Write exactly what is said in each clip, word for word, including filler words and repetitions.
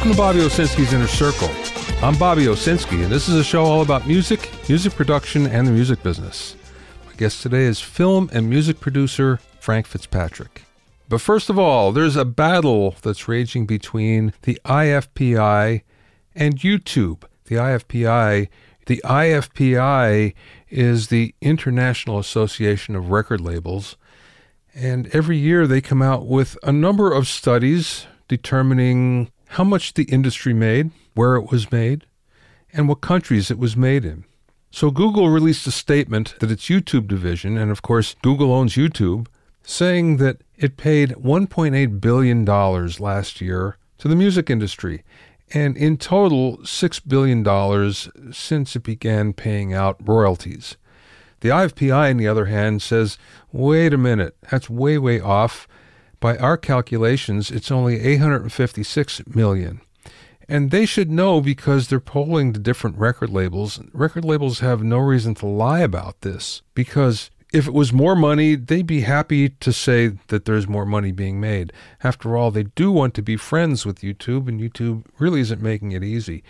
Welcome to Bobby Owsinski's Inner Circle. I'm Bobby Owsinski, and this is a show all about music, music production, and the music business. My guest today is film and music producer Frank Fitzpatrick. But first of all, there's a battle that's raging between the I F P I and YouTube. The I F P I, the I F P I is the International Association of Record Labels, and every year they come out with a number of studies determining how much the industry made, where it was made, and what countries it was made in. So Google released a statement that its YouTube division, and of course Google owns YouTube, saying that it paid one point eight billion dollars last year to the music industry, and in total six billion dollars since it began paying out royalties. The I F P I, on the other hand, says, wait a minute, that's way, way off. By our calculations, it's only eight hundred fifty-six million dollars. And they should know because they're polling the different record labels. Record labels have no reason to lie about this, because if it was more money, they'd be happy to say that there's more money being made. After all, they do want to be friends with YouTube, and YouTube really isn't making it easy.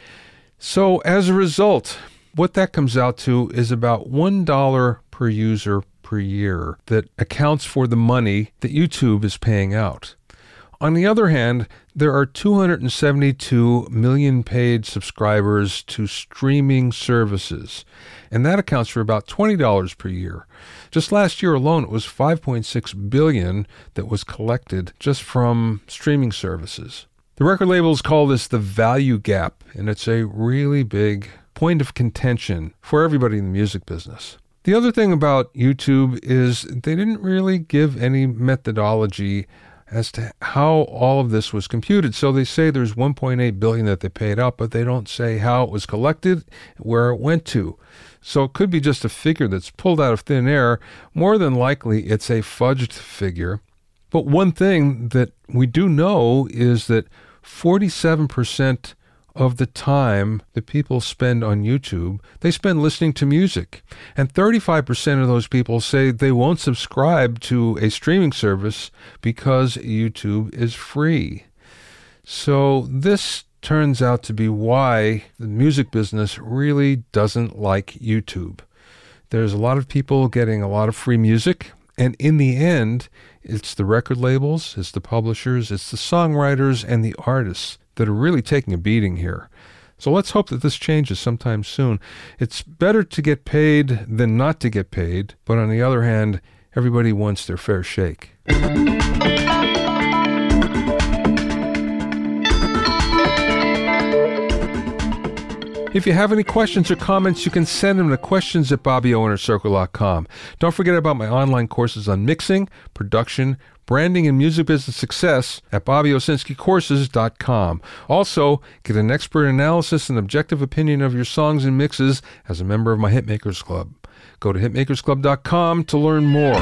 So as a result, what that comes out to is about one dollar per user per year that accounts for the money that YouTube is paying out. On the other hand, there are two hundred seventy-two million paid subscribers to streaming services, and that accounts for about twenty dollars per year. Just last year alone, it was five point six billion dollars that was collected just from streaming services. The record labels call this the value gap, and it's a really big point of contention for everybody in the music business. The other thing about YouTube is they didn't really give any methodology as to how all of this was computed. So they say there's one point eight billion dollars that they paid out, but they don't say how it was collected, where it went to. So it could be just a figure that's pulled out of thin air. More than likely, it's a fudged figure. But one thing that we do know is that forty-seven percent of the time that people spend on YouTube, they spend listening to music. And thirty-five percent of those people say they won't subscribe to a streaming service because YouTube is free. So this turns out to be why the music business really doesn't like YouTube. There's a lot of people getting a lot of free music, and in the end, it's the record labels, it's the publishers, it's the songwriters, and the artists that are really taking a beating here. So let's hope that this changes sometime soon. It's better to get paid than not to get paid, but on the other hand, everybody wants their fair shake. If you have any questions or comments, you can send them to questions at bobby o inner circle dot com. Don't forget about my online courses on mixing, production, branding, and music business success at bobby owsinski courses dot com. Also, get an expert analysis and objective opinion of your songs and mixes as a member of my Hitmakers Club. Go to hitmakers club dot com to learn more.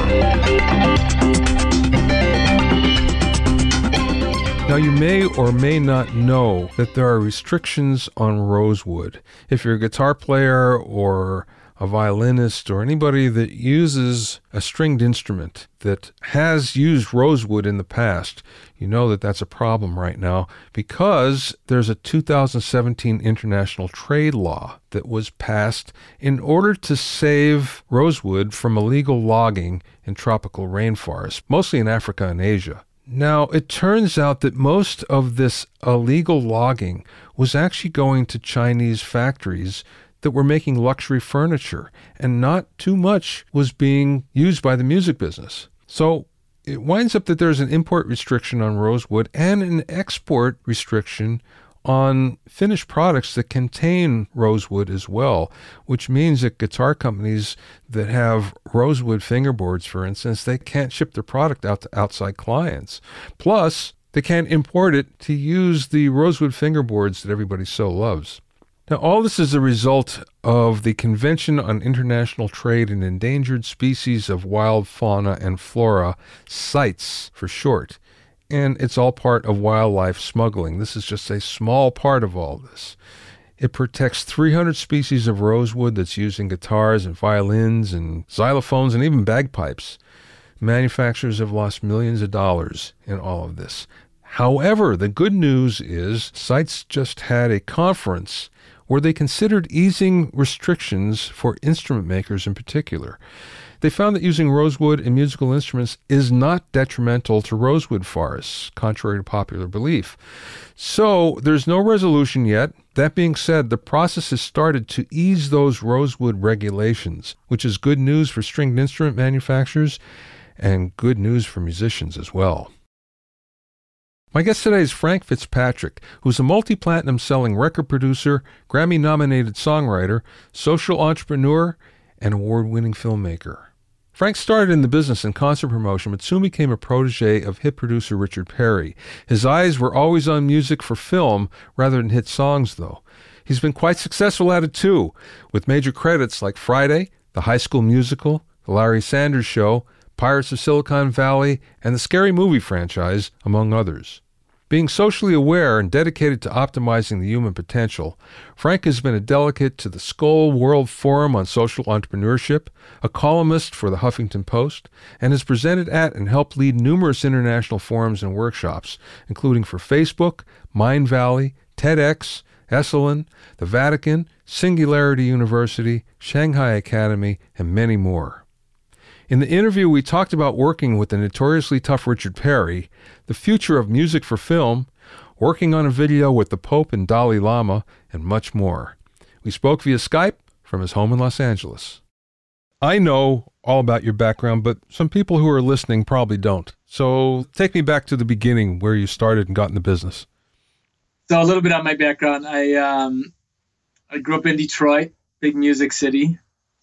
Now, you may or may not know that there are restrictions on rosewood. If you're a guitar player or a violinist or anybody that uses a stringed instrument that has used rosewood in the past, you know that that's a problem right now because there's a two thousand seventeen international trade law that was passed in order to save rosewood from illegal logging in tropical rainforests, mostly in Africa and Asia. Now, it turns out that most of this illegal logging was actually going to Chinese factories that were making luxury furniture, and not too much was being used by the music business. So it winds up that there's an import restriction on rosewood and an export restriction on finished products that contain rosewood as well, which means that guitar companies that have rosewood fingerboards, for instance, they can't ship their product out to outside clients. Plus, they can't import it to use the rosewood fingerboards that everybody so loves. Now, all this is a result of the Convention on International Trade in Endangered Species of Wild Fauna and Flora, CITES for short. And it's all part of wildlife smuggling. This is just a small part of all this. It protects three hundred species of rosewood that's used in guitars and violins and xylophones and even bagpipes. Manufacturers have lost millions of dollars in all of this. However, the good news is Seitz just had a conference where they considered easing restrictions for instrument makers in particular. They found that using rosewood in musical instruments is not detrimental to rosewood forests, contrary to popular belief. So there's no resolution yet. That being said, the process has started to ease those rosewood regulations, which is good news for stringed instrument manufacturers and good news for musicians as well. My guest today is Frank Fitzpatrick, who's a multi-platinum selling record producer, Grammy-nominated songwriter, social entrepreneur, and award-winning filmmaker. Frank started in the business in concert promotion, but soon became a protege of hit producer Richard Perry. His eyes were always on music for film rather than hit songs, though. He's been quite successful at it, too, with major credits like Friday, The High School Musical, The Larry Sanders Show, Pirates of Silicon Valley, and the Scary Movie franchise, among others. Being socially aware and dedicated to optimizing the human potential, Frank has been a delegate to the Skoll World Forum on Social Entrepreneurship, a columnist for the Huffington Post, and has presented at and helped lead numerous international forums and workshops, including for Facebook, Mindvalley, TEDx, Esalen, the Vatican, Singularity University, Shanghai Academy, and many more. In the interview, we talked about working with the notoriously tough Richard Perry, the future of music for film, working on a video with the Pope and Dalai Lama, and much more. We spoke via Skype from his home in Los Angeles. I know all about your background, but some people who are listening probably don't. So take me back to the beginning where you started and got in the business. So a little bit on my background. I um, I grew up in Detroit, big music city,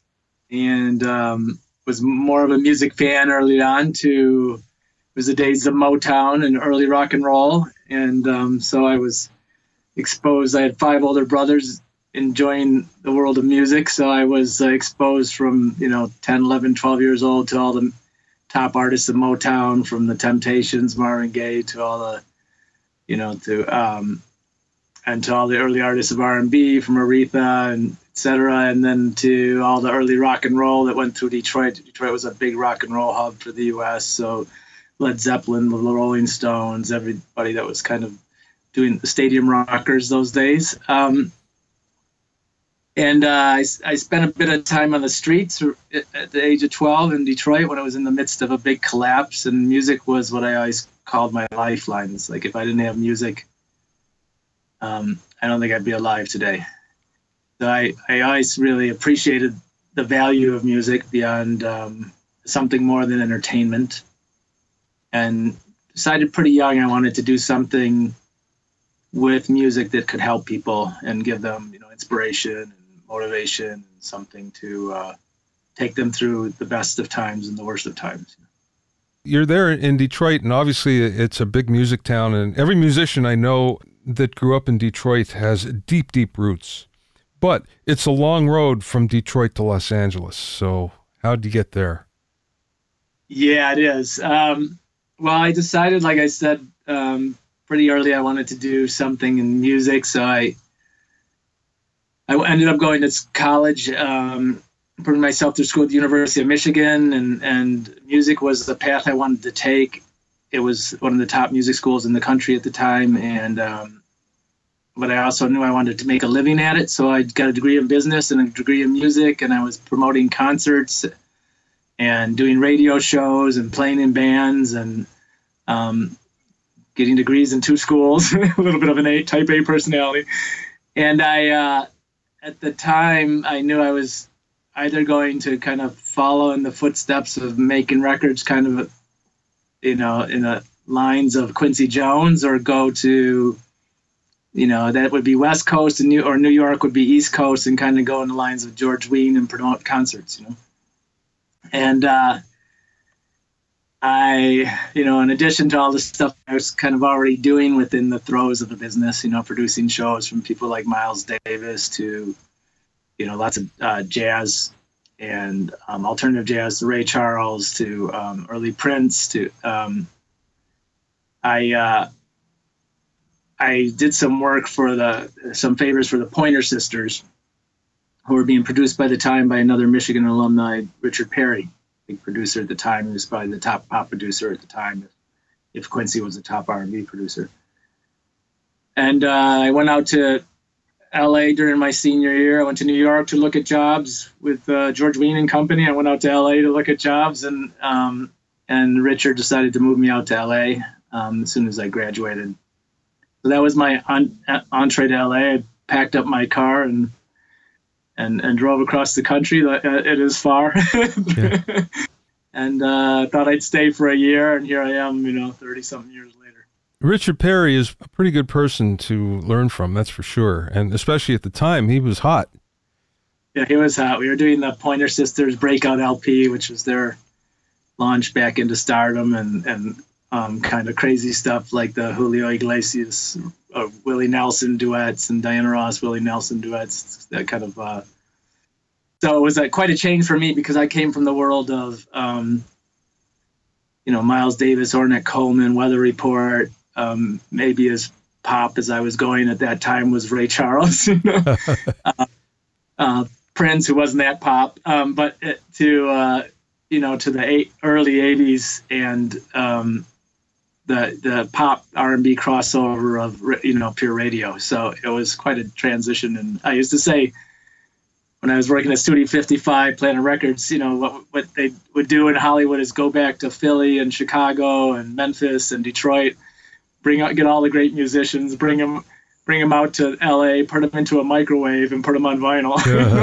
and um, was more of a music fan early on. To it was the days of Motown and early rock and roll, and um, so I was exposed. I had five older brothers enjoying the world of music, so I was uh, exposed from you know ten, eleven, twelve years old to all the top artists of Motown, from the Temptations, Marvin Gaye, to all the you know to um, and to all the early artists of R and B, from Aretha and et cetera, and then to all the early rock and roll that went through Detroit. Detroit was a big rock and roll hub for the U S, so Led Zeppelin, the Rolling Stones, everybody that was kind of doing the stadium rockers those days. Um, and uh, I, I spent a bit of time on the streets at the age of twelve in Detroit when I was in the midst of a big collapse, and music was what I always called my lifeline. It's like if I didn't have music, um, I don't think I'd be alive today. So I, I always really appreciated the value of music beyond um, something more than entertainment, and decided pretty young I wanted to do something with music that could help people and give them, you know, inspiration and motivation and something to uh, take them through the best of times and the worst of times. You're there in Detroit, and obviously it's a big music town, and every musician I know that grew up in Detroit has deep, deep roots. But it's a long road from Detroit to Los Angeles. So how'd you get there? Yeah, it is. Um, well, I decided, like I said, um, pretty early I wanted to do something in music. So I I ended up going to college, um, putting myself through school at the University of Michigan, and, and music was the path I wanted to take. It was one of the top music schools in the country at the time, and um, but I also knew I wanted to make a living at it. So I got a degree in business and a degree in music, and I was promoting concerts and doing radio shows and playing in bands and um, getting degrees in two schools, a little bit of an A, type A personality. And I, uh, at the time, I knew I was either going to kind of follow in the footsteps of making records kind of, you know, in the lines of Quincy Jones, or go to, you know, that would be West Coast, and New, or New York would be East Coast, and kind of go in the lines of George Wein and promote concerts, you know. And uh, I, you know, in addition to all the stuff I was kind of already doing within the throes of the business, you know, producing shows from people like Miles Davis to, you know, lots of uh, jazz and um, alternative jazz, to Ray Charles, to um, early Prince, to um, I. Uh, I did some work for the, some favors for the Pointer Sisters, who were being produced by the time by another Michigan alumni, Richard Perry, big producer at the time. He was probably the top pop producer at the time, if Quincy was a top R and B producer. And uh, I went out to L A during my senior year. I went to New York to look at jobs with uh, George Wein and Company. I went out to L A to look at jobs, and um, and Richard decided to move me out to L A um, as soon as I graduated. So that was my on, entree to L A. I packed up my car and and and drove across the country. It is far. Yeah. And uh, thought I'd stay for a year, and here I am, you know, thirty-something years later. Richard Perry is a pretty good person to learn from, that's for sure. And especially at the time, he was hot. Yeah, he was hot. We were doing the Pointer Sisters Breakout L P, which was their launch back into stardom, and, and um, kind of crazy stuff like the Julio Iglesias, uh, Willie Nelson duets and Diana Ross, Willie Nelson duets, that kind of... Uh, So it was uh, quite a change for me because I came from the world of, um, you know, Miles Davis, Ornette Coleman, Weather Report. Um, maybe as pop as I was going at that time was Ray Charles. You know? uh, uh, Prince, who wasn't that pop, um, but it, to uh, you know, to the eight, early eighties and um, the the pop R and B crossover of, you know, pure radio. So it was quite a transition. And I used to say, when I was working at Studio fifty-five, Planet Records, you know, what what they would do in Hollywood is go back to Philly and Chicago and Memphis and Detroit, bring out, get all the great musicians, bring them, bring them out to L A, put them into a microwave, and put them on vinyl.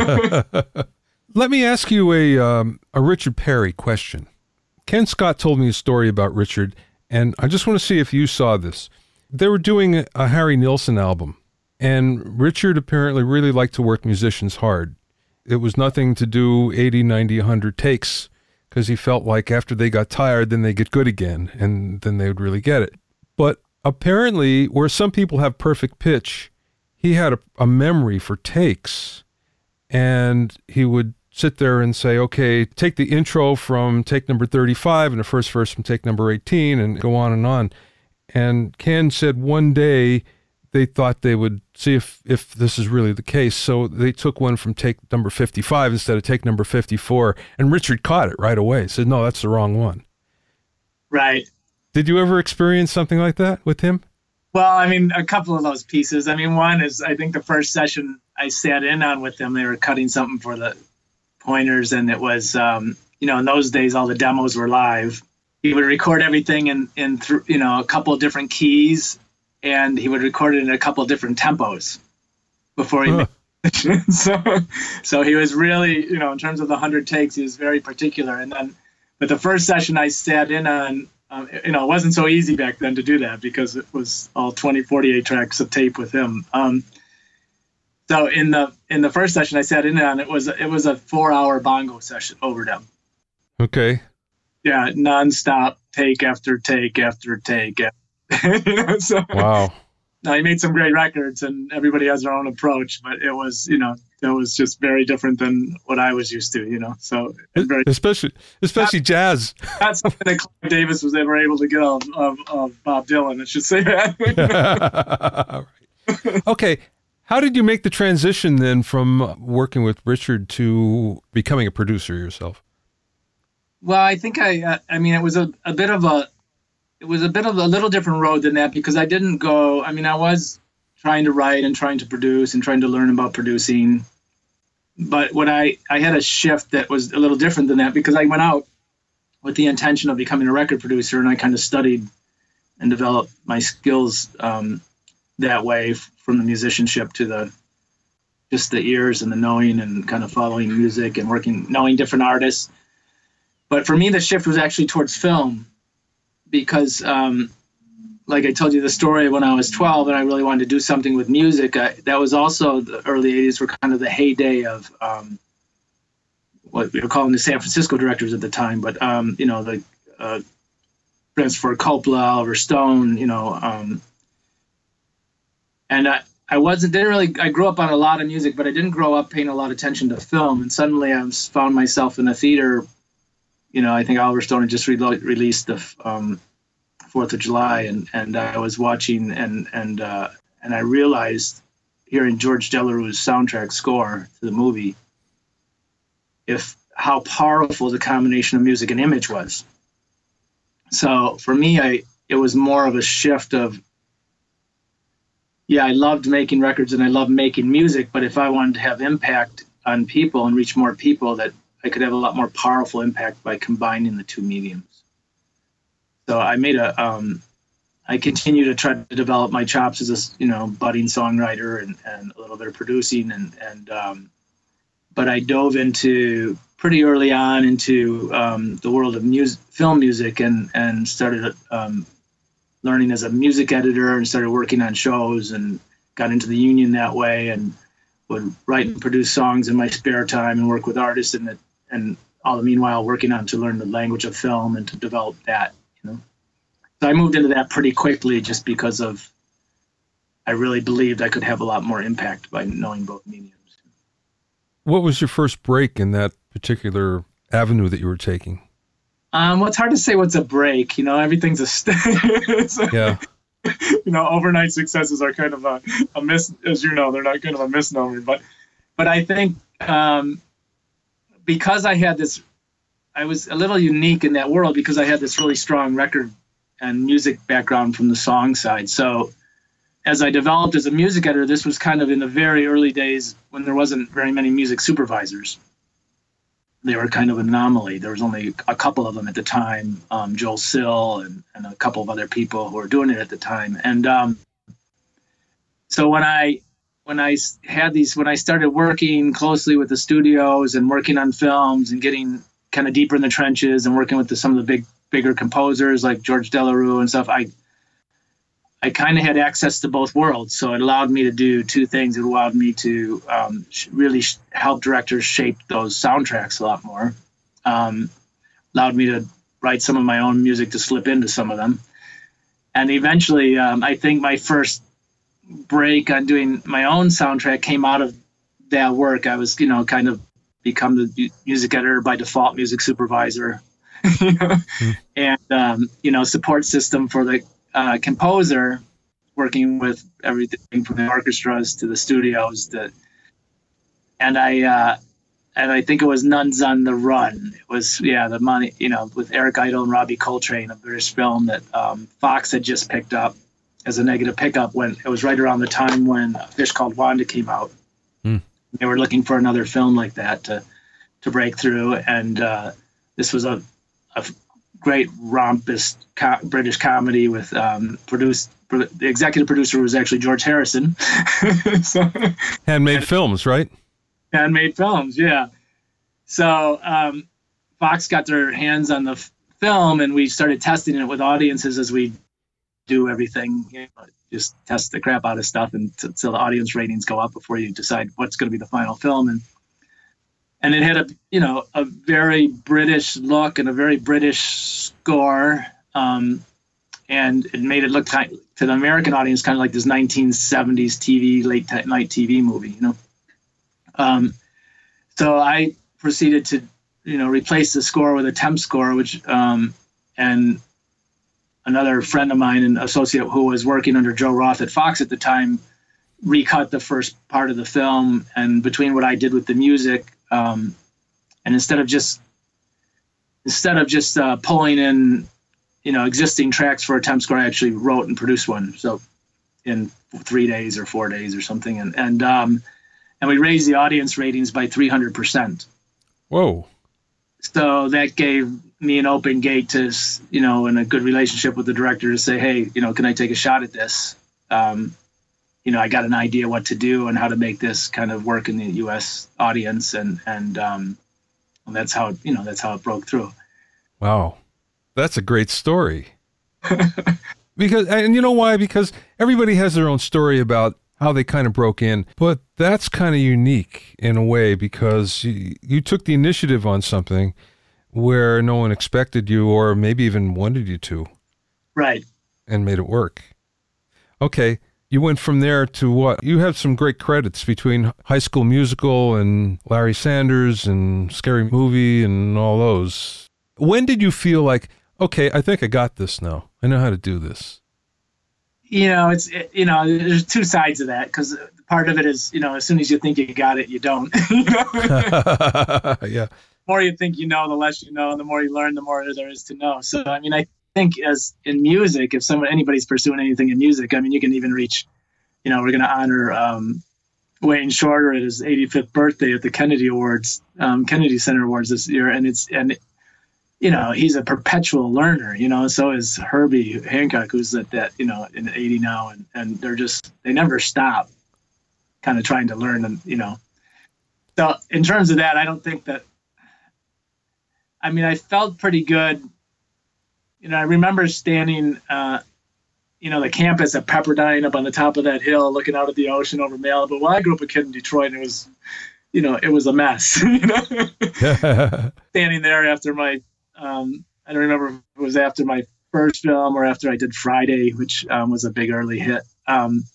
Let me ask you a um, a Richard Perry question. Ken Scott told me a story about Richard, and I just want to see if you saw this. They were doing a, a Harry Nilsson album, and Richard apparently really liked to work musicians hard. It was nothing to do eighty, ninety, one hundred takes, because he felt like after they got tired, then they get good again, and then they would really get it. But apparently, where some people have perfect pitch, he had a, a memory for takes, and he would sit there and say, okay, take the intro from take number thirty-five and the first verse from take number eighteen, and go on and on. And Ken said one day they thought they would see if, if this is really the case. So they took one from take number fifty-five instead of take number fifty-four. And Richard caught it right away. Said, no, that's the wrong one. Right. Did you ever experience something like that with him? Well, I mean, a couple of those pieces. I mean, one is, I think the first session I sat in on with them, they were cutting something for the Pointers. And it was, um, you know, in those days, all the demos were live. He would record everything in, in th- you know, a couple of different keys. And he would record it in a couple of different tempos before he huh. made it. so, so he was really, you know, in terms of the hundred takes, he was very particular. And then, but the first session I sat in on, um, you know, it wasn't so easy back then to do that because it was all twenty, forty-eight tracks of tape with him. Um, so in the in the first session I sat in on, it was it was a four-hour bongo session overdub. Okay. Yeah, nonstop, take after take after take. After you know, so, wow. Now he made some great records, and everybody has their own approach, but it was, you know, it was just very different than what I was used to, you know. So very, especially, especially that, jazz. That's something that Clive Davis was ever able to get of, of, of Bob Dylan. I should say that. Right. Okay, how did you make the transition then from working with Richard to becoming a producer yourself? Well, I think I, uh, I mean, it was a, a bit of a. It was a bit of a little different road than that because I didn't go, I mean, I was trying to write and trying to produce and trying to learn about producing. But what I, I had a shift that was a little different than that because I went out with the intention of becoming a record producer, and I kind of studied and developed my skills um, that way, f- from the musicianship to the just the ears and the knowing and kind of following music and working, knowing different artists. But for me, the shift was actually towards film. Because, um, like I told you the story when I was twelve and I really wanted to do something with music, I, that was also the early eighties were kind of the heyday of um, what we were calling the San Francisco directors at the time. But, um, you know, the uh, Francis Ford Coppola, Oliver Stone, you know. Um, and I, I wasn't, didn't really, I grew up on a lot of music, but I didn't grow up paying a lot of attention to film. And suddenly I was, found myself in a theater. You know, I think Oliver Stone had just re- released the um, Fourth of July, and, and I was watching, and and uh, and I realized, hearing George Delarue's soundtrack score to the movie, if how powerful the combination of music and image was. So for me, I it was more of a shift of, yeah, I loved making records and I loved making music, but if I wanted to have impact on people and reach more people, that I could have a lot more powerful impact by combining the two mediums. So I made a, um, I continue to try to develop my chops as a, you know, budding songwriter and, and a little bit of producing and, and, um, but I dove into pretty early on into um, the world of music, film music, and and started um, learning as a music editor and started working on shows and got into the union that way, and would write and produce songs in my spare time and work with artists, and the, and all the meanwhile working on to learn the language of film and to develop that, you know. So I moved into that pretty quickly just because of I really believed I could have a lot more impact by knowing both mediums. What was your first break in that particular avenue that you were taking? Um, well, it's hard to say what's a break. You know, everything's a st- yeah. You know, overnight successes are kind of a, a mis, as you know, they're not kind of a misnomer. But, but I think um, because I had this, I was a little unique in that world because I had this really strong record and music background from the song side. So as I developed as a music editor, this was kind of in the very early days when there wasn't very many music supervisors. They were kind of an anomaly. There was only a couple of them at the time, um, Joel Sill and, and a couple of other people who were doing it at the time. And um, so when I when I had these, when I started working closely with the studios and working on films and getting kind of deeper in the trenches and working with the, some of the big bigger composers like George Delarue and stuff, I I kind of had access to both worlds. So it allowed me to do two things. It allowed me to um, sh- really sh- help directors shape those soundtracks a lot more. Um, allowed me to write some of my own music to slip into some of them. And eventually, um, I think my first break on doing my own soundtrack came out of that work. I was, you know, kind of become the music editor by default, music supervisor, you know? mm. and, um, you know, support system for the Uh, composer, working with everything from the orchestras to the studios. To, and I uh, and I think it was Nuns on the Run. It was, yeah, the money, you know, with Eric Idle and Robbie Coltrane, a British film that um, Fox had just picked up as a negative pickup when it was right around the time when A Fish Called Wanda came out. Mm. They were looking for another film like that to to break through, and uh, this was a, a great rompist co- British comedy with um, produced. The executive producer was actually George Harrison. so, Handmade and, films, right? Handmade films, yeah. So um, Fox got their hands on the f- film, and we started testing it with audiences as we do everything. You know, just test the crap out of stuff until t- the audience ratings go up before you decide what's going to be the final film. And and it had a you know a very British look and a very British score. Um, And it made it look kind of, to the American audience kind of like this nineteen seventies T V, late t- night T V movie, you know. Um, so I proceeded to, you know, replace the score with a temp score, which um, and another friend of mine, an associate who was working under Joe Roth at Fox at the time, recut the first part of the film. And between what I did with the music, um, and instead of just instead of just uh, pulling in, you know, existing tracks for a temp score, I actually wrote and produced one. So in three days or four days or something. And, and, um, and we raised the audience ratings by three hundred percent. Whoa. So that gave me an open gate to, you know, and a good relationship with the director to say, hey, you know, can I take a shot at this? Um, you know, I got an idea what to do and how to make this kind of work in the U S audience. And, and, um, and that's how, you know, that's how it broke through. Wow. That's a great story. Because, and you know why? Because everybody has their own story about how they kind of broke in, but that's kind of unique in a way because you, you took the initiative on something where no one expected you or maybe even wanted you to. Right. And made it work. Okay. You went from there to what? You have some great credits between High School Musical and Larry Sanders and Scary Movie and all those. When did you feel like, okay, I think I got this now. I know how to do this. You know, it's, it, you know, there's two sides of that because part of it is, you know, as soon as you think you got it, you don't. you know? Yeah. The more you think you know, the less you know, and the more you learn, the more there is to know. So, I mean, I think as in music, if someone anybody's pursuing anything in music, I mean, you can even reach, you know, we're going to honor um, Wayne Shorter at his eighty-fifth birthday at the Kennedy Awards, um, Kennedy Center Awards this year, and it's and you know, he's a perpetual learner, you know, so is Herbie Hancock, who's at that, you know, in eighty now, and, and they're just, they never stop kind of trying to learn, and, you know. So in terms of that, I don't think that, I mean, I felt pretty good. You know, I remember standing, uh, you know, the campus at Pepperdine up on the top of that hill, looking out at the ocean over Malibu. Well, I grew up a kid in Detroit, and it was, you know, it was a mess, you know, standing there after my, Um, I don't remember if it was after my first film or after I did Friday, which um, was a big early hit. Um,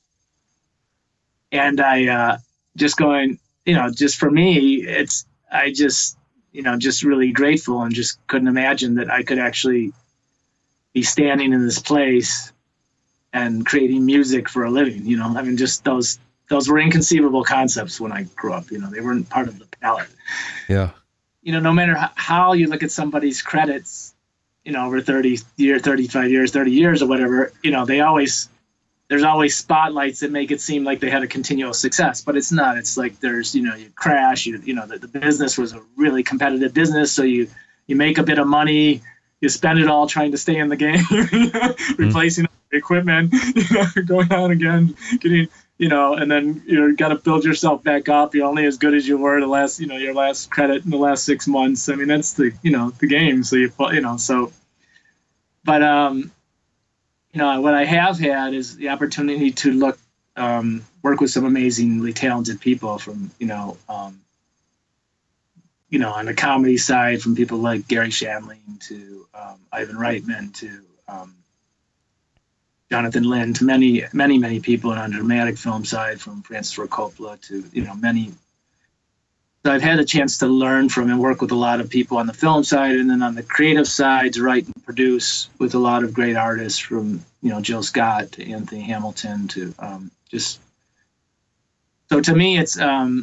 and I uh, just going, you know, just for me, it's, I just, you know, just really grateful and just couldn't imagine that I could actually be standing in this place and creating music for a living, you know. I mean, just those, those were inconceivable concepts when I grew up, you know, they weren't part of the palette. Yeah. You know, no matter how you look at somebody's credits, you know, over thirty years, thirty-five years, thirty years or whatever, you know, they always, there's always spotlights that make it seem like they had a continual success, but it's not. It's like there's, you know, you crash, you, you know, the, the business was a really competitive business. So you, you make a bit of money, you spend it all trying to stay in the game, replacing mm-hmm. equipment, you know, going on again, getting, you know, and then you got to build yourself back up. You're only as good as you were the last, you know, your last credit in the last six months. I mean, that's the, you know, the game. So you, you know, so, but, um, you know, what I have had is the opportunity to look, um, work with some amazingly talented people from, you know, um, you know, on the comedy side, from people like Gary Shandling to um, Ivan Reitman to, um, Jonathan Lynn, to many, many, many people, and on the dramatic film side, from Francis Ford Coppola to, you know, many. So I've had a chance to learn from and work with a lot of people on the film side, and then on the creative side, to write and produce with a lot of great artists, from, you know, Jill Scott to Anthony Hamilton to um, just. So to me, it's um,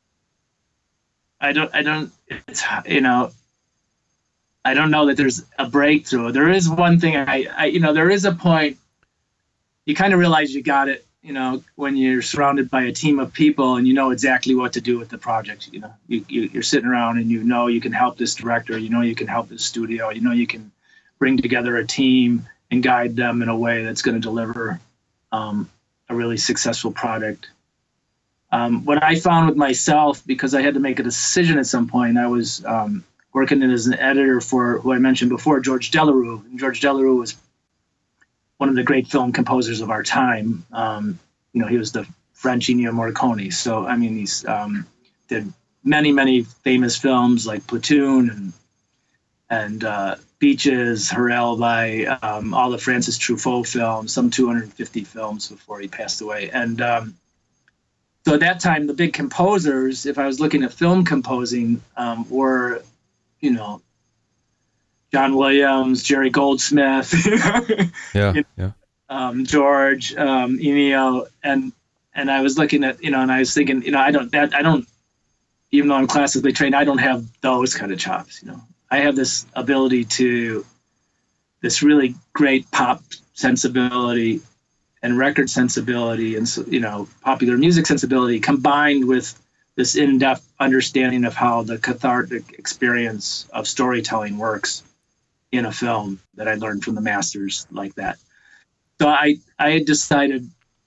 I don't, I don't, it's, you know, I don't know that there's a breakthrough. There is one thing I, I you know, there is a point. You kind of realize you got it, you know, when you're surrounded by a team of people and you know exactly what to do with the project. You know, you, you, you're sitting around and you know you can help this director, you know you can help this studio, you know you can bring together a team and guide them in a way that's going to deliver um, a really successful product. Um, what I found with myself, because I had to make a decision at some point, I was um, working as an editor for, who I mentioned before, George Delerue. And George Delerue was one of the great film composers of our time. Um, you know, he was the French Ennio Morricone. So, I mean, he's um, did many, many famous films like Platoon and and uh, Beaches, Hurrell by um, all the Francis Truffaut films, some two hundred fifty films before he passed away. And um, so at that time, the big composers, if I was looking at film composing, um, were, you know, John Williams, Jerry Goldsmith, yeah, you know, yeah, um, George, um, Ennio, and and I was looking at, you know, and I was thinking, you know, I don't that I don't, even though I'm classically trained, I don't have those kind of chops. You know, I have this ability to, this really great pop sensibility and record sensibility, and so, you know, popular music sensibility combined with this in-depth understanding of how the cathartic experience of storytelling works in a film that I learned from the masters like that. So I, I had decided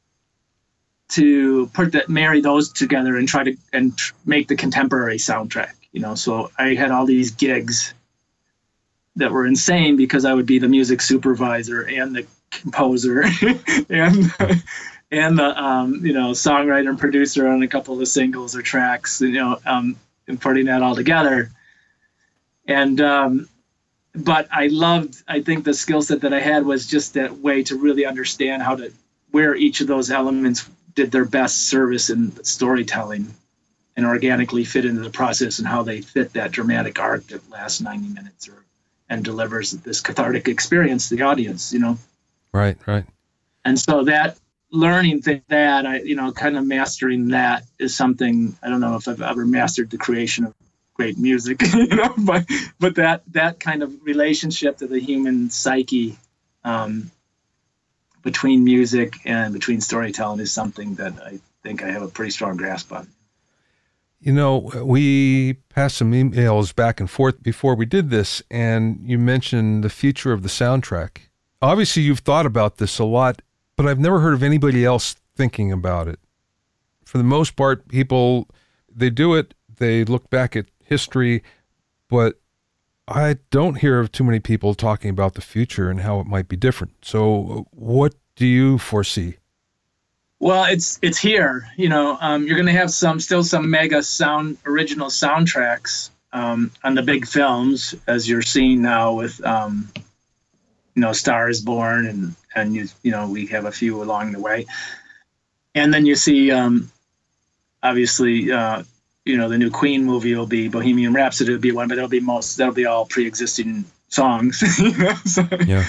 to put that, marry those together and try to, and tr- make the contemporary soundtrack, you know? So I had all these gigs that were insane because I would be the music supervisor and the composer and, and the, um, you know, songwriter and producer on a couple of the singles or tracks, you know, um, and putting that all together. And, um, but I loved, I think the skill set that I had was just that way to really understand how to, where each of those elements did their best service in storytelling and organically fit into the process, and how they fit that dramatic arc that lasts ninety minutes or, and delivers this cathartic experience to the audience, you know? Right, right. And so that learning thing, that I, you know, kind of mastering that is something, I don't know if I've ever mastered the creation of great music, you know, but but that that kind of relationship to the human psyche um, between music and between storytelling is something that I think I have a pretty strong grasp on. You know, we passed some emails back and forth before we did this, and you mentioned the future of the soundtrack. Obviously, you've thought about this a lot, but I've never heard of anybody else thinking about it. For the most part, people, they do it, they look back at history, but I don't hear of too many people talking about the future and how it might be different. So what do you foresee? Well, it's it's here. You know, um, you're going to have some still some mega sound original soundtracks um, on the big films, as you're seeing now with, um, you know, Star is Born, and and you you know we have a few along the way, and then you see um, obviously uh, you know the new Queen movie will be Bohemian Rhapsody will be one, but that'll be most that'll be all pre-existing songs. You know? So, yeah.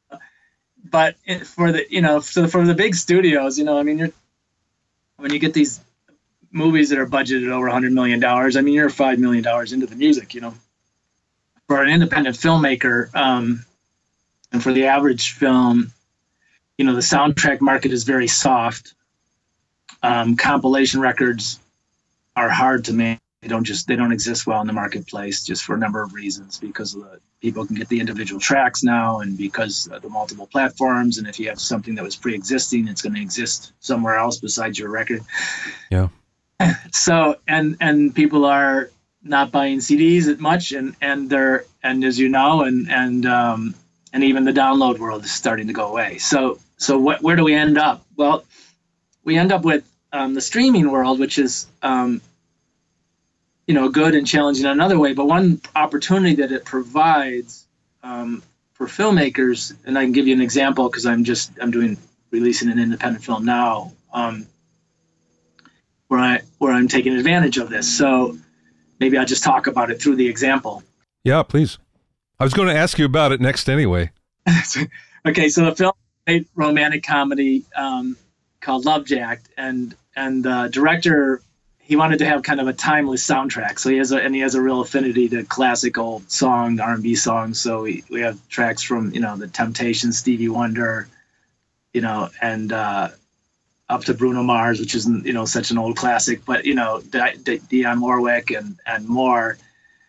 But for the, you know, so for the big studios, you know, I mean, you're, when you get these movies that are budgeted over a hundred million dollars, I mean, you're five million dollars into the music, you know, for an independent filmmaker, um, and for the average film, you know, the soundtrack market is very soft. Um, compilation records are hard to make. They don't just, they don't exist well in the marketplace just for a number of reasons, because of the, people can get the individual tracks now, and because of the multiple platforms. And if you have something that was pre-existing, it's going to exist somewhere else besides your record. Yeah. So, and, and people are not buying C Ds as much, and, and they're, and as you know, and, and, um, and even the download world is starting to go away. So, so what, where do we end up? Well, we end up with, um, the streaming world, which is, um, you know, good and challenging in another way. But one opportunity that it provides um, for filmmakers, and I can give you an example because I'm just, I'm doing, releasing an independent film now um, where, I, where I'm taking advantage of this. So maybe I'll just talk about it through the example. Yeah, please. I was going to ask you about it next anyway. Okay, so the film is a romantic comedy um, called Love Jacked, and, and the director, he wanted to have kind of a timeless soundtrack. So he has a, and he has a real affinity to classic old song, R and B songs. So we, we have tracks from, you know, the Temptations, Stevie Wonder, you know, and uh, up to Bruno Mars, which isn't, you know, such an old classic, but, you know, D- D- Dionne Warwick and, and more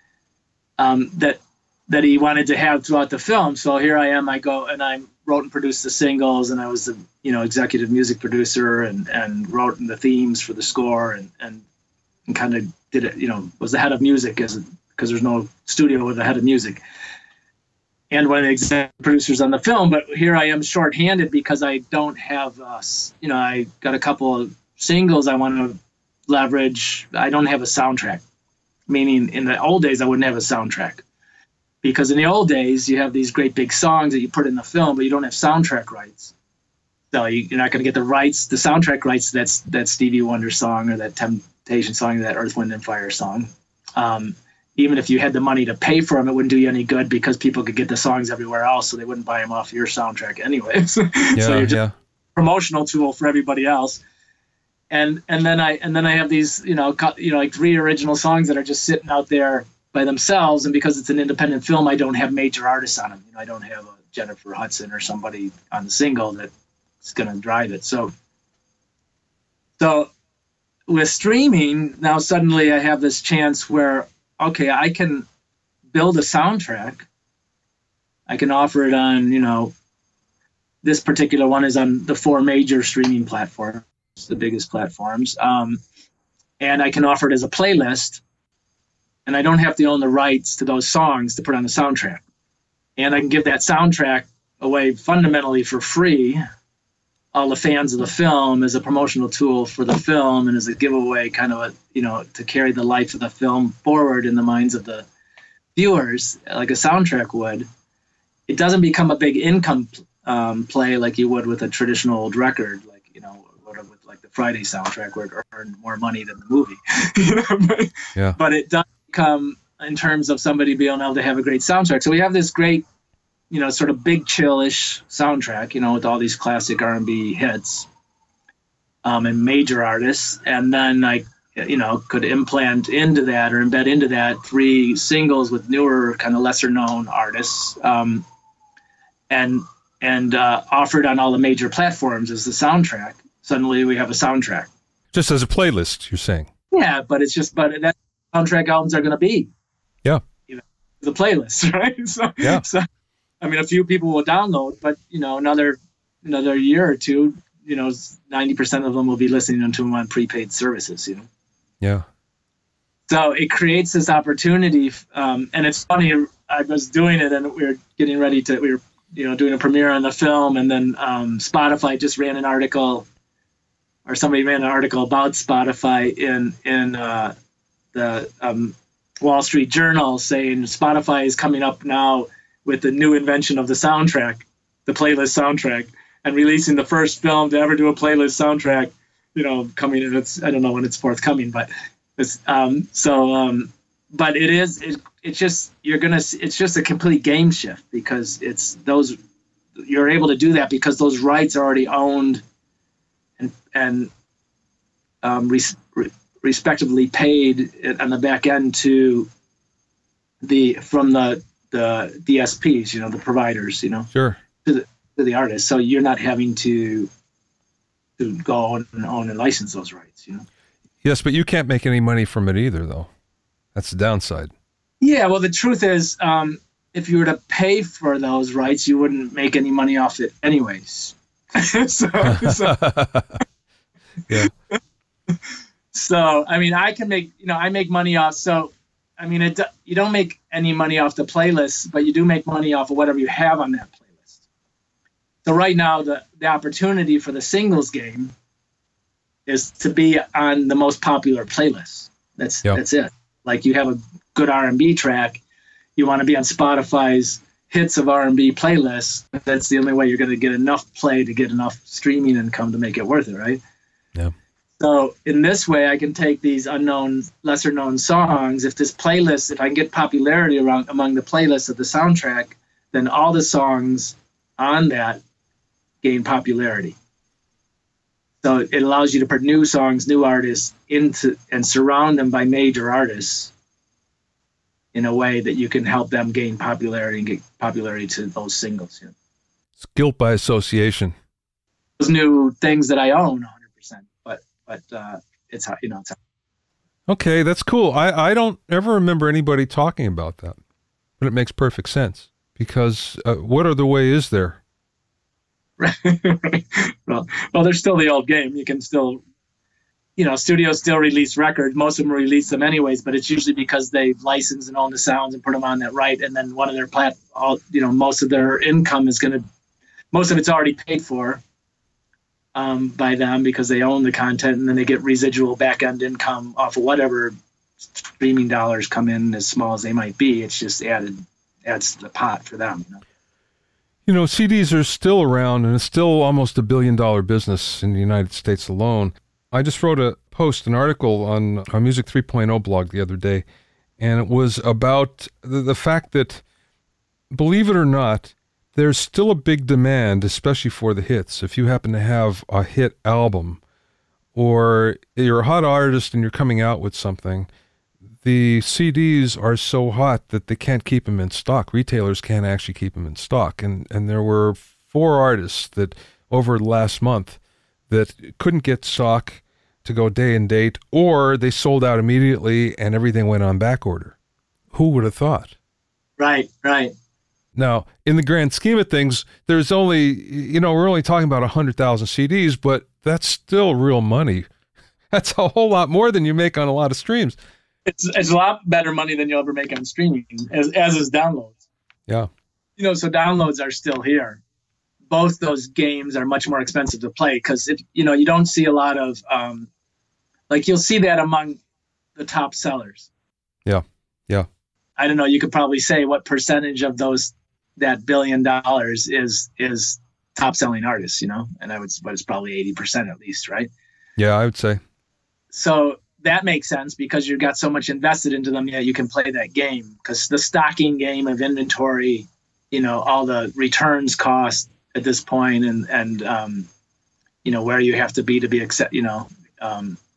um, that, that he wanted to have throughout the film. So here I am, I go and I wrote and produced the singles, and I was the, you know, executive music producer, and, and wrote the themes for the score, and, and, and kind of did it, you know, was the head of music, as because there's no studio with a head of music, and one of the executive producers on the film. But here I am shorthanded because I don't have, uh, you know, I got a couple of singles I want to leverage. I don't have a soundtrack, meaning in the old days I wouldn't have a soundtrack. Because in the old days, you have these great big songs that you put in the film, but you don't have soundtrack rights. So you, you're not going to get the rights, the soundtrack rights to that, that Stevie Wonder song, or that Temptation song, or that Earth, Wind and Fire song. Um, even if you had the money to pay for them, it wouldn't do you any good, because people could get the songs everywhere else, so they wouldn't buy them off your soundtrack anyways. Yeah, so you're just yeah. a promotional tool for everybody else. And and then I and then I have these, you know, co- you know, like three original songs that are just sitting out there by themselves, and because it's an independent film, I don't have major artists on them. You know, I don't have a Jennifer Hudson or somebody on the single that's going to drive it. So, so with streaming now, suddenly I have this chance where, okay, I can build a soundtrack. I can offer it on, you know, this particular one is on the four major streaming platforms, the biggest platforms, um, and I can offer it as a playlist. And I don't have to own the rights to those songs to put on the soundtrack. And I can give that soundtrack away fundamentally for free, all the fans of the film, as a promotional tool for the film, and as a giveaway, kind of a, you know, to carry the life of the film forward in the minds of the viewers, like a soundtrack would. It doesn't become a big income um, play like you would with a traditional old record, like, you know, with like the Friday soundtrack, where it earned more money than the movie. You know, but, yeah. But it does come in terms of somebody being able to have a great soundtrack. So we have this great, you know, sort of big chillish soundtrack, you know, with all these classic R and B hits um, and major artists. And then I you know, could implant into that or embed into that three singles with newer, kind of lesser known artists, um, and and uh, offered on all the major platforms as the soundtrack. Suddenly we have a soundtrack. Just as a playlist, you're saying? Yeah, but it's just, but that soundtrack albums are going to be. Yeah. You know, the playlist, right? So, yeah. So, I mean, a few people will download, but, you know, another another year or two, you know, ninety percent of them will be listening to them on prepaid services, you know? Yeah. So it creates this opportunity. Um, and it's funny, I was doing it and we were getting ready to, we were, you know, doing a premiere on the film, and then um, Spotify just ran an article, or somebody ran an article about Spotify in in uh, the um, Wall Street Journal, saying Spotify is coming up now with the new invention of the soundtrack, the playlist soundtrack, and releasing the first film to ever do a playlist soundtrack. You know, coming in, it's I don't know when it's forthcoming, but it's um, so. Um, but it is it. It's just you're gonna. It's just a complete game shift, because it's those. You're able to do that because those rights are already owned and and um, res, re, respectively paid on the back end to the from the the D S Ps, you know, the providers, you know, sure, to the to the artist. So you're not having to to go and own and license those rights, you know. Yes, but you can't make any money from it either, though. That's the downside. Yeah, well, the truth is, um, if you were to pay for those rights, you wouldn't make any money off it anyways. so, so, yeah. So, I mean, I can make, you know, I make money off. So, I mean, it, you don't make any money off the playlist, but you do make money off of whatever you have on that playlist. So right now, the, the opportunity for the singles game is to be on the most popular playlist. That's yep. That's it. Like you have a good R and B track, you want to be on Spotify's hits of R and B playlists. That's the only way you're going to get enough play to get enough streaming income to make it worth it, right? Yeah. So in this way, I can take these unknown, lesser known songs. If this playlist, if I can get popularity around among the playlists of the soundtrack, then all the songs on that gain popularity. So it allows you to put new songs, new artists into and surround them by major artists in a way that you can help them gain popularity and get popularity to those singles. Yeah. It's guilt by association. Those new things that I own one hundred percent, but but uh, it's how, you know. It's how. Okay, that's cool. I, I don't ever remember anybody talking about that, but it makes perfect sense because uh, what other way is there? well, well, there's still the old game. You can still, you know, studios still release records. Most of them release them anyways, but it's usually because they license and own the sounds and put them on that right. And then one of their plat, all, you know, most of their income is going to, most of it's already paid for um, by them because they own the content, and then they get residual back end income off of whatever streaming dollars come in, as small as they might be. It's just added, adds to the pot for them. You know? You know, C Ds are still around, and it's still almost a billion dollar business in the United States alone. I just wrote a post, an article on our Music three point oh blog the other day, and it was about the, the fact that, believe it or not, there's still a big demand, especially for the hits. If you happen to have a hit album, or you're a hot artist and you're coming out with something, the C Ds are so hot that they can't keep them in stock. Retailers can't actually keep them in stock. And and there were four artists that over the last month that couldn't get stock to go day and date, or they sold out immediately and everything went on back order. Who would have thought? Right, right. Now, in the grand scheme of things, there's only, you know, we're only talking about one hundred thousand C Ds, but that's still real money. That's a whole lot more than you make on a lot of streams. It's it's a lot better money than you'll ever make on streaming, as as is downloads. Yeah. You know, so downloads are still here. Both those games are much more expensive to play because, if you know, you don't see a lot of, um, like you'll see that among the top sellers. Yeah, yeah. I don't know. You could probably say what percentage of those that billion dollars is is top selling artists. You know, and I would, but it's probably eighty percent at least, right? Yeah, I would say. So that makes sense because you've got so much invested into them that you can play that game. Because the stocking game of inventory, you know, all the returns cost at this point, and and um, you know, where you have to be to be accept, you know, um,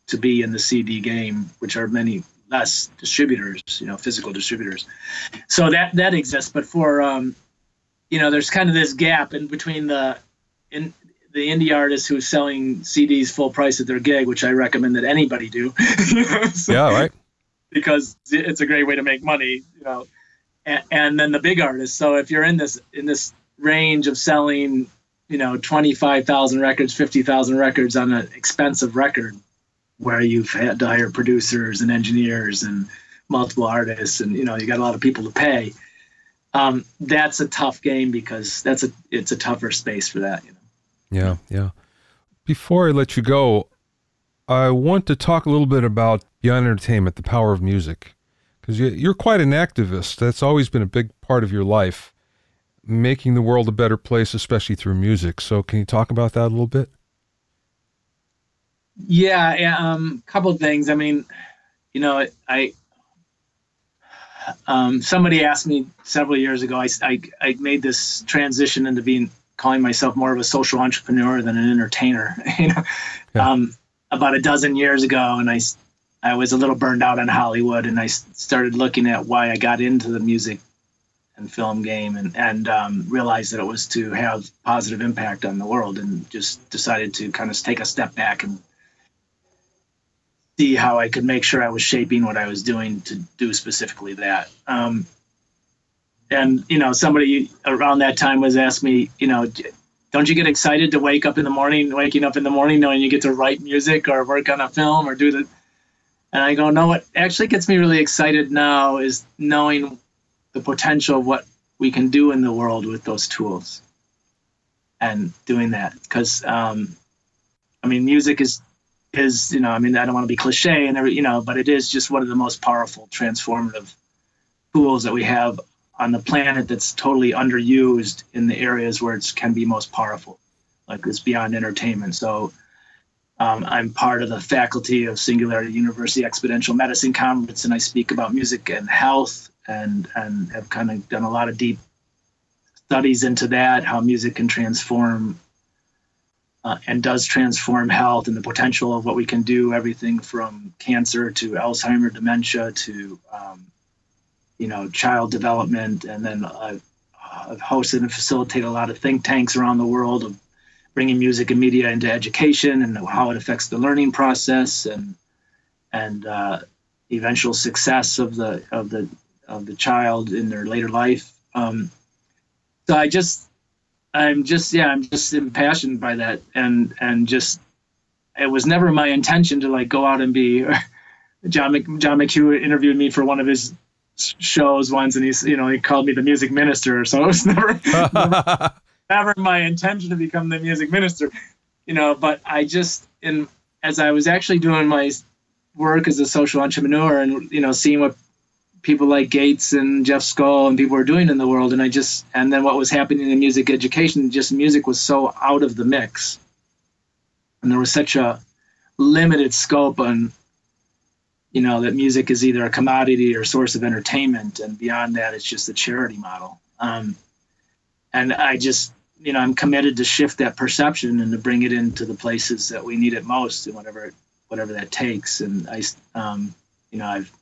to be in the C D game, which are many less distributors, you know, physical distributors. So that that exists, but for um, you know, there's kind of this gap in between the in the indie artist who's selling C Ds full price at their gig, which I recommend that anybody do. So, yeah, right. Because it's a great way to make money, you know. And, and then the big artists. So if you're in this in this range of selling, you know, twenty-five thousand records, fifty thousand records on an expensive record, where you've had to hire producers and engineers and multiple artists, and you know, you got a lot of people to pay. Um, that's a tough game because that's a it's a tougher space for that, you know. Yeah, yeah. Before I let you go, I want to talk a little bit about Beyond Entertainment, the power of music, because you're quite an activist. That's always been a big part of your life, making the world a better place, especially through music. So can you talk about that a little bit? Yeah, yeah. Um, couple of things. I mean, you know, I um, somebody asked me several years ago. I, I I made this transition into being calling myself more of a social entrepreneur than an entertainer. You know, yeah. um, about a dozen years ago, and I I was a little burned out on Hollywood, and I started looking at why I got into the music and film game, and and um, realized that it was to have positive impact on the world, and just decided to kind of take a step back and see how I could make sure I was shaping what I was doing to do specifically that. Um, and, you know, somebody around that time was asking me, you know, don't you get excited to wake up in the morning, waking up in the morning knowing you get to write music or work on a film or do the, and I go, no, what actually gets me really excited now is knowing the potential of what we can do in the world with those tools and doing that. Because, um, I mean, music is, is, you know, I mean, I don't want to be cliche and every, you know, but it is just one of the most powerful transformative tools that we have on the planet that's totally underused in the areas where it can be most powerful, like it's beyond entertainment. So um, I'm part of the faculty of Singularity University Exponential Medicine Conference, and I speak about music and health, and, and have kind of done a lot of deep studies into that, how music can transform Uh, and does transform health and the potential of what we can do, everything from cancer to Alzheimer's, dementia to, um, you know, child development. And then I've, I've hosted and facilitated a lot of think tanks around the world of bringing music and media into education and how it affects the learning process and and uh, eventual success of the of the of the child in their later life. Um, so I just. I'm just, yeah, I'm just impassioned by that. And, and just, it was never my intention to like go out and be, John, Mc, John McHugh interviewed me for one of his shows once, and he's, you know, he called me the music minister. So it was never, never, never my intention to become the music minister, you know, but I just, in, as I was actually doing my work as a social entrepreneur and, you know, seeing what people like Gates and Jeff Skoll and people were doing in the world. And I just, and then what was happening in music education, just music was so out of the mix. And there was such a limited scope on, you know, that music is either a commodity or a source of entertainment. And beyond that, it's just a charity model. Um, and I just, you know, I'm committed to shift that perception and to bring it into the places that we need it most and whatever, whatever that takes. And I, um, you know, I've,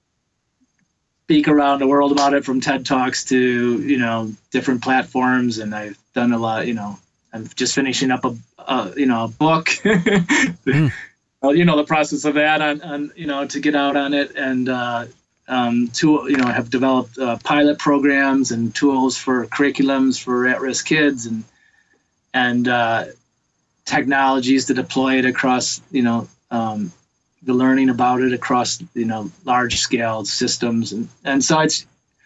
speak around the world about it, from TED Talks to, you know, different platforms. And I've done a lot, you know, I'm just finishing up a, a you know, a book, mm. well, you know, the process of that on, on, you know, to get out on it. And, uh, um, to, you know, have developed uh, pilot programs and tools for curriculums for at-risk kids and, and, uh, technologies to deploy it across, you know, um, the learning about it across, you know, large scale systems. And, and so it's,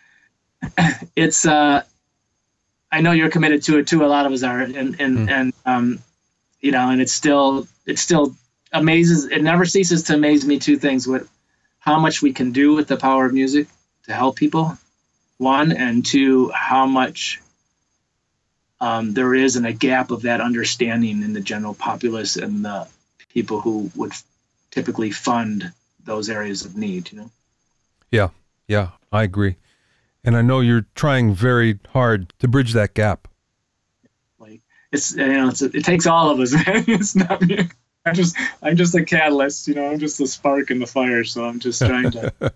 it's, uh, I know you're committed to it too. A lot of us are. And, and, mm. and, um, you know, and it's still, it still amazes, it never ceases to amaze me two things: what, how much we can do with the power of music to help people, one, and two, how much, um, there is in a gap of that understanding in the general populace and the people who would typically fund those areas of need, you know? Yeah, yeah, I agree. And I know you're trying very hard to bridge that gap. Like, it's, you know, it's, it takes all of us, man. It's not me. I'm just I'm just a catalyst, you know. I'm just a spark in the fire. So I'm just trying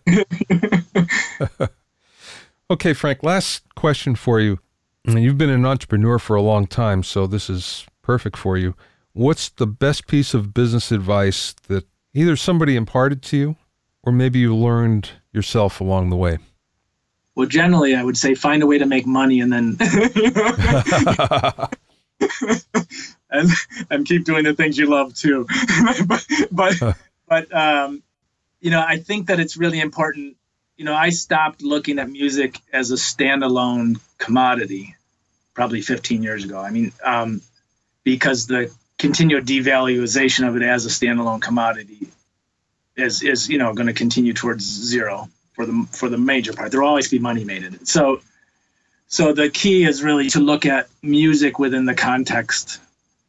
to. Okay, Frank. Last question for you. You've been an entrepreneur for a long time, so this is perfect for you. What's the best piece of business advice that either somebody imparted to you, or maybe you learned yourself along the way? Well, generally, I would say find a way to make money, and then and and keep doing the things you love too. but but but um, you know, I think that it's really important. You know, I stopped looking at music as a standalone commodity probably fifteen years ago. I mean, um, because the continued devaluation of it as a standalone commodity is, is you know, going to continue towards zero for the for the major part. There will always be money made in it. So, so the key is really to look at music within the context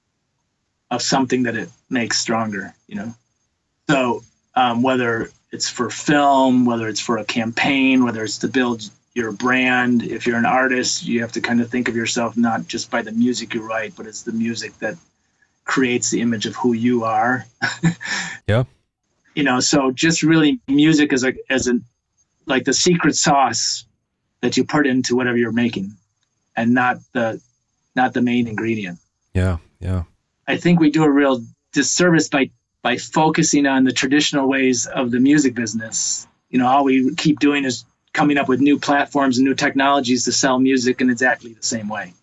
of something that it makes stronger, you know. So um, whether it's for film, whether it's for a campaign, whether it's to build your brand. If you're an artist, you have to kind of think of yourself not just by the music you write, but it's the music that creates the image of who you are. Yeah. You know, so just really music as a as a like the secret sauce that you put into whatever you're making, and not the not the main ingredient. Yeah, yeah. I think we do a real disservice by by focusing on the traditional ways of the music business. You know, all we keep doing is coming up with new platforms and new technologies to sell music in exactly the same way.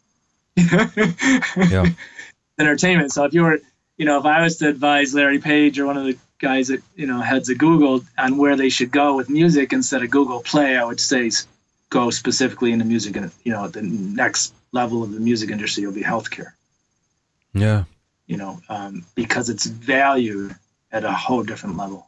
Yeah. Entertainment. So if you were, you know, if I was to advise Larry Page or one of the guys that, you know, heads of Google on where they should go with music instead of Google Play, I would say go specifically into music. And, you know, the next level of the music industry will be healthcare. Yeah. You know, um, because it's valued at a whole different level.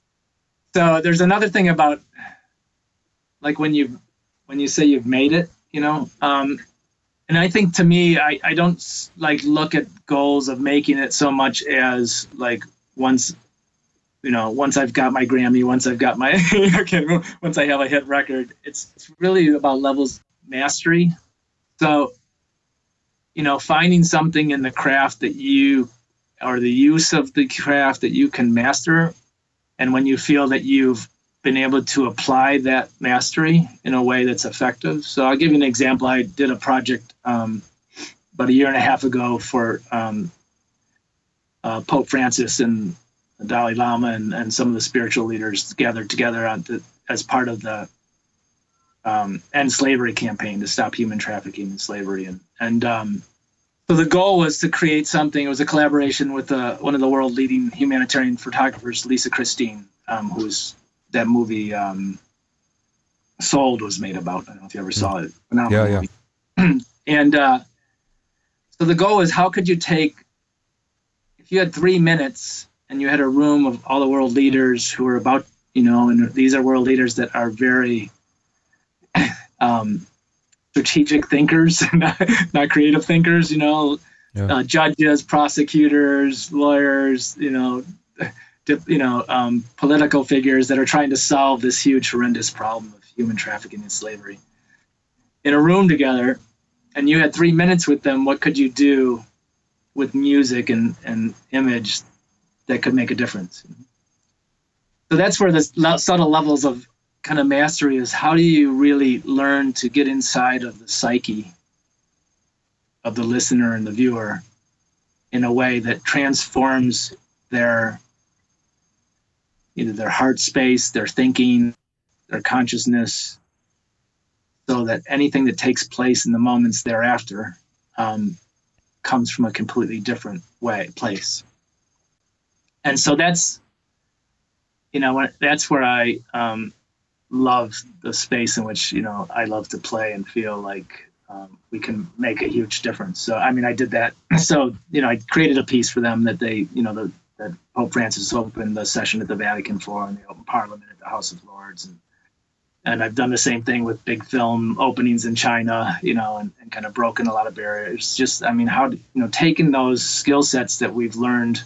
So there's another thing about, like when you when you say you've made it, you know, um, and I think to me, I, I don't like look at goals of making it so much as like once, you know, once I've got my Grammy, once I've got my, okay, once I have a hit record, it's, it's really about levels of mastery. So, you know, finding something in the craft that you, or the use of the craft that you can master. And when you feel that you've been able to apply that mastery in a way that's effective. So I'll give you an example. I did a project um, about a year and a half ago for um, uh, Pope Francis and the Dalai Lama and, and some of the spiritual leaders gathered together on the, as part of the um, End Slavery campaign to stop human trafficking and slavery. And, and um, so the goal was to create something. It was a collaboration with uh, one of the world leading humanitarian photographers, Lisa Christine, um, who's that movie um, Sold was made about. I don't know if you ever saw it. Yeah, yeah. And uh, so the goal is, how could you take, if you had three minutes and you had a room of all the world leaders who are about, you know, and these are world leaders that are very um, strategic thinkers, not, not creative thinkers, you know, yeah. uh, judges, prosecutors, lawyers, you know, you know, um, political figures that are trying to solve this huge, horrendous problem of human trafficking and slavery in a room together, and you had three minutes with them. What could you do with music and, and image that could make a difference? So that's where the subtle levels of kind of mastery is. How do you really learn to get inside of the psyche of the listener and the viewer in a way that transforms their either their heart space, their thinking, their consciousness, so that anything that takes place in the moments thereafter um, comes from a completely different way, place. And so that's, you know, that's where I um, love the space in which, you know, I love to play and feel like um, we can make a huge difference. So, I mean, I did that. So, you know, I created a piece for them that they, you know, the, that Pope Francis opened the session at the Vatican for, and the Open Parliament at the House of Lords. And and I've done the same thing with big film openings in China, you know, and, and kind of broken a lot of barriers. Just, I mean, how, you know, taking those skill sets that we've learned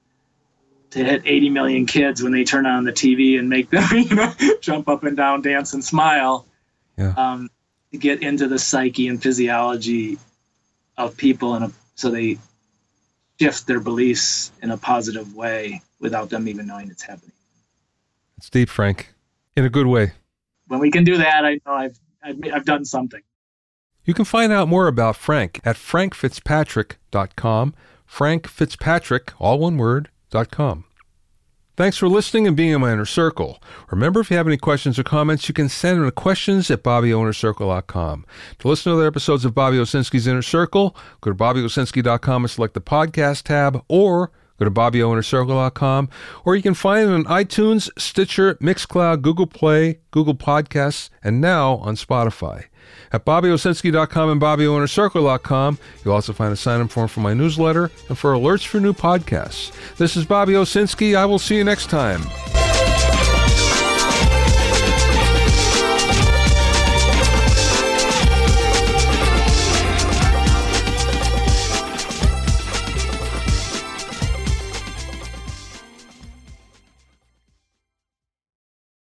to hit eighty million kids when they turn on the T V and make them, you know, jump up and down, dance and smile, yeah. um, to get into the psyche and physiology of people, and so they shift their beliefs in a positive way without them even knowing it's happening. It's deep, Frank, in a good way. When we can do that, I know I've I've, I've done something. You can find out more about Frank at frank fitzpatrick dot com, Frank Fitzpatrick, all one word, dot com. Thanks for listening and being in my inner circle. Remember, if you have any questions or comments, you can send them to questions at bobby o inner circle dot com. To listen to other episodes of Bobby Owsinski's Inner Circle, go to bobby owsinski dot com and select the podcast tab, or go to bobby o inner circle dot com, or you can find it on iTunes, Stitcher, Mixcloud, Google Play, Google Podcasts, and now on Spotify. At bobby owsinski dot com and bobby o inner circle dot com, you'll also find a sign-up form for my newsletter and for alerts for new podcasts. This is Bobby Owsinski. I will see you next time.